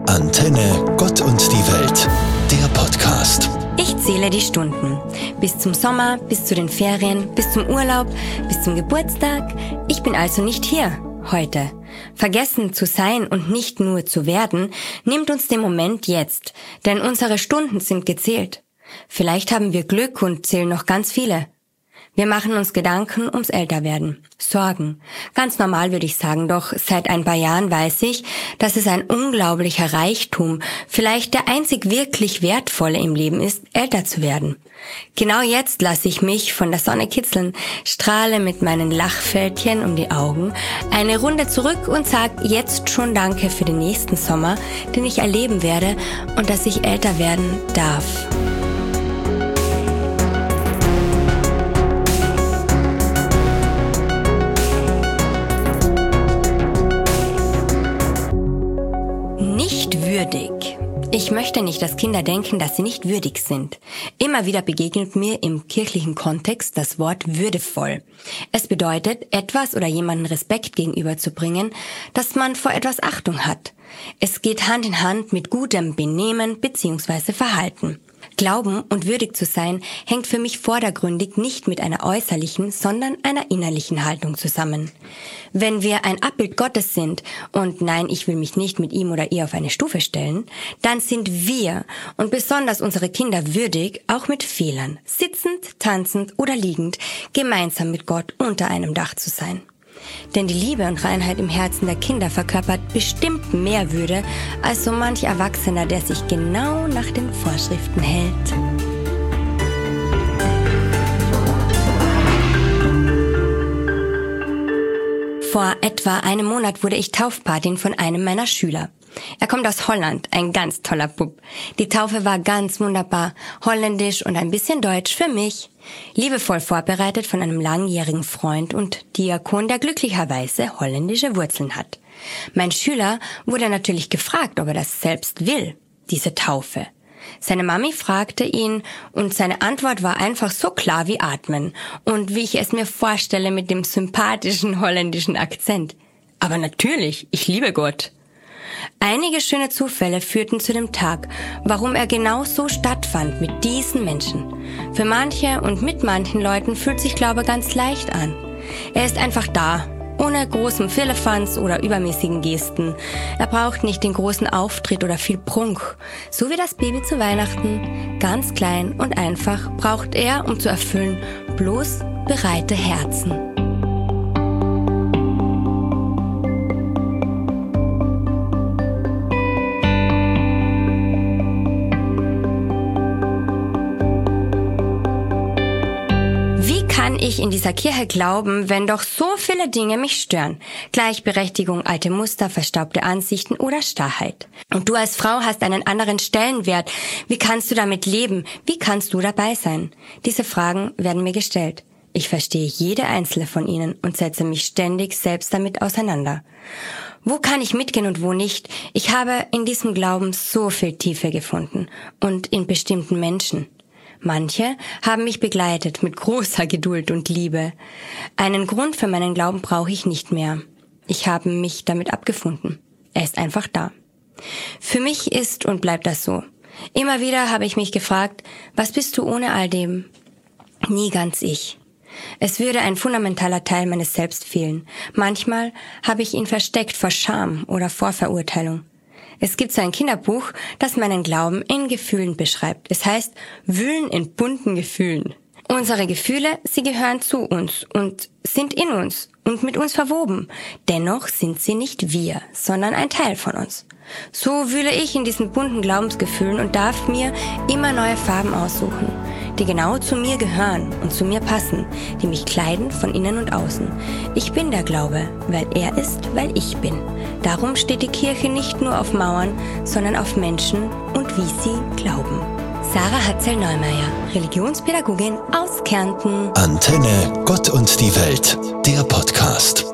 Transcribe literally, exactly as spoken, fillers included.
Antenne Gott und die Welt, der Podcast. Ich zähle die Stunden. Bis zum Sommer, bis zu den Ferien, bis zum Urlaub, bis zum Geburtstag. Ich bin also nicht hier, heute. Vergessen zu sein und nicht nur zu werden, nimmt uns den Moment jetzt, denn unsere Stunden sind gezählt. Vielleicht haben wir Glück und zählen noch ganz viele. Wir machen uns Gedanken ums Älterwerden, Sorgen. Ganz normal würde ich sagen, doch seit ein paar Jahren weiß ich, dass es ein unglaublicher Reichtum, vielleicht der einzig wirklich wertvolle im Leben ist, älter zu werden. Genau jetzt lasse ich mich von der Sonne kitzeln, strahle mit meinen Lachfältchen um die Augen, eine Runde zurück und sag jetzt schon Danke für den nächsten Sommer, den ich erleben werde und dass ich älter werden darf. Würdig. Ich möchte nicht, dass Kinder denken, dass sie nicht würdig sind. Immer wieder begegnet mir im kirchlichen Kontext das Wort würdevoll. Es bedeutet, etwas oder jemandem Respekt gegenüberzubringen, dass man vor etwas Achtung hat. Es geht Hand in Hand mit gutem Benehmen bzw. Verhalten. Glauben und würdig zu sein hängt für mich vordergründig nicht mit einer äußerlichen, sondern einer innerlichen Haltung zusammen. Wenn wir ein Abbild Gottes sind, und nein, ich will mich nicht mit ihm oder ihr auf eine Stufe stellen, dann sind wir und besonders unsere Kinder würdig, auch mit Fehlern, sitzend, tanzend oder liegend, gemeinsam mit Gott unter einem Dach zu sein. Denn die Liebe und Reinheit im Herzen der Kinder verkörpert bestimmt mehr Würde als so manch Erwachsener, der sich genau nach den Vorschriften hält. Vor etwa einem Monat wurde ich Taufpatin von einem meiner Schüler. Er kommt aus Holland, ein ganz toller Bub. Die Taufe war ganz wunderbar, holländisch und ein bisschen deutsch für mich. Liebevoll vorbereitet von einem langjährigen Freund und Diakon, der glücklicherweise holländische Wurzeln hat. Mein Schüler wurde natürlich gefragt, ob er das selbst will, diese Taufe. Seine Mami fragte ihn und seine Antwort war einfach so klar wie Atmen und wie ich es mir vorstelle mit dem sympathischen holländischen Akzent. Aber natürlich, ich liebe Gott. Einige schöne Zufälle führten zu dem Tag, warum er genau so stattfand mit diesen Menschen. Für manche und mit manchen Leuten fühlt sich Glaube ganz leicht an. Er ist einfach da, ohne großen Firlefanz oder übermäßigen Gesten. Er braucht nicht den großen Auftritt oder viel Prunk. So wie das Baby zu Weihnachten, ganz klein und einfach, braucht er, um zu erfüllen, bloß bereite Herzen. Kann ich in dieser Kirche glauben, wenn doch so viele Dinge mich stören? Gleichberechtigung, alte Muster, verstaubte Ansichten oder Starrheit. Und du als Frau hast einen anderen Stellenwert. Wie kannst du damit leben? Wie kannst du dabei sein? Diese Fragen werden mir gestellt. Ich verstehe jede einzelne von ihnen und setze mich ständig selbst damit auseinander. Wo kann ich mitgehen und wo nicht? Ich habe in diesem Glauben so viel Tiefe gefunden und in bestimmten Menschen. Manche haben mich begleitet mit großer Geduld und Liebe. Einen Grund für meinen Glauben brauche ich nicht mehr. Ich habe mich damit abgefunden. Er ist einfach da. Für mich ist und bleibt das so. Immer wieder habe ich mich gefragt, was bist du ohne all dem? Nie ganz ich. Es würde ein fundamentaler Teil meines Selbst fehlen. Manchmal habe ich ihn versteckt vor Scham oder Vorverurteilung. Es gibt so ein Kinderbuch, das meinen Glauben in Gefühlen beschreibt. Es heißt, Wühlen in bunten Gefühlen. Unsere Gefühle, sie gehören zu uns und sind in uns und mit uns verwoben. Dennoch sind sie nicht wir, sondern ein Teil von uns. So wühle ich in diesen bunten Glaubensgefühlen und darf mir immer neue Farben aussuchen, die genau zu mir gehören und zu mir passen, die mich kleiden von innen und außen. Ich bin der Glaube, weil er ist, weil ich bin. Darum steht die Kirche nicht nur auf Mauern, sondern auf Menschen und wie sie glauben. Sarah Hatzel-Neumeier, Religionspädagogin aus Kärnten. Antenne Gott und die Welt, der Podcast.